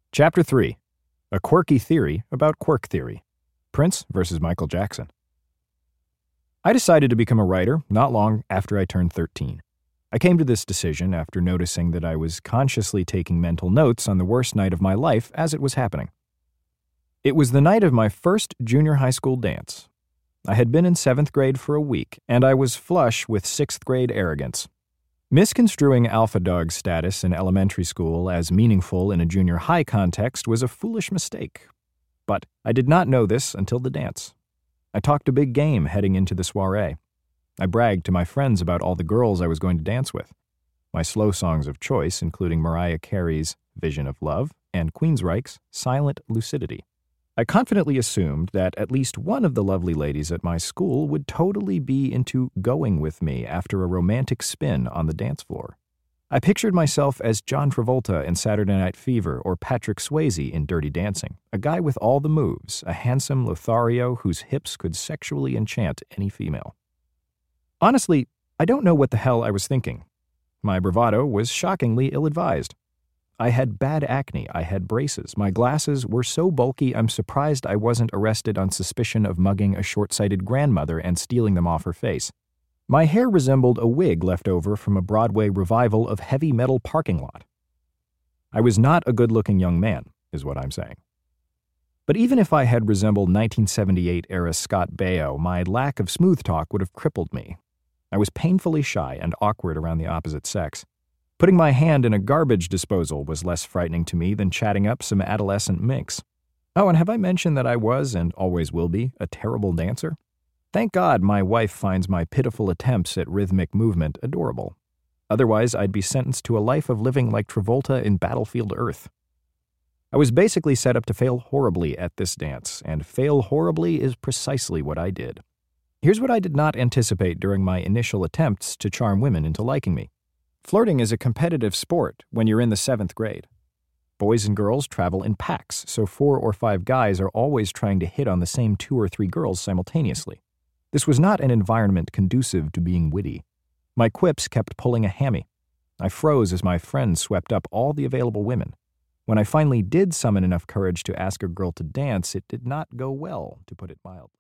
Chapter 3. A Quirky Theory About Quirk Theory. Prince versus Michael Jackson. I decided to become a writer not long after I turned 13. I came to this decision after noticing that I was consciously taking mental notes on the worst night of my life as it was happening. It was the night of my first junior high school dance. I had been in 7th grade for a week, and I was flush with 6th grade arrogance. Misconstruing alpha dog status in elementary school as meaningful in a junior high context was a foolish mistake. But I did not know this until the dance. I talked a big game heading into the soiree. I bragged to my friends about all the girls I was going to dance with. My slow songs of choice, including Mariah Carey's Vision of Love and Queensryche's Silent Lucidity. I confidently assumed that at least one of the lovely ladies at my school would totally be into going with me after a romantic spin on the dance floor. I pictured myself as John Travolta in Saturday Night Fever or Patrick Swayze in Dirty Dancing, a guy with all the moves, a handsome Lothario whose hips could sexually enchant any female. Honestly, I don't know what the hell I was thinking. My bravado was shockingly ill-advised. I had bad acne, I had braces, my glasses were so bulky I'm surprised I wasn't arrested on suspicion of mugging a short-sighted grandmother and stealing them off her face. My hair resembled a wig left over from a Broadway revival of Heavy Metal Parking Lot. I was not a good-looking young man, is what I'm saying. But even if I had resembled 1978-era Scott Baio, my lack of smooth talk would have crippled me. I was painfully shy and awkward around the opposite sex. Putting my hand in a garbage disposal was less frightening to me than chatting up some adolescent minx. Oh, and have I mentioned that I was, and always will be, a terrible dancer? Thank God my wife finds my pitiful attempts at rhythmic movement adorable. Otherwise, I'd be sentenced to a life of living like Travolta in Battlefield Earth. I was basically set up to fail horribly at this dance, and fail horribly is precisely what I did. Here's what I did not anticipate during my initial attempts to charm women into liking me. Flirting is a competitive sport when you're in the 7th grade. Boys and girls travel in packs, so 4 or 5 guys are always trying to hit on the same 2 or 3 girls simultaneously. This was not an environment conducive to being witty. My quips kept pulling a hammy. I froze as my friends swept up all the available women. When I finally did summon enough courage to ask a girl to dance, it did not go well, to put it mildly.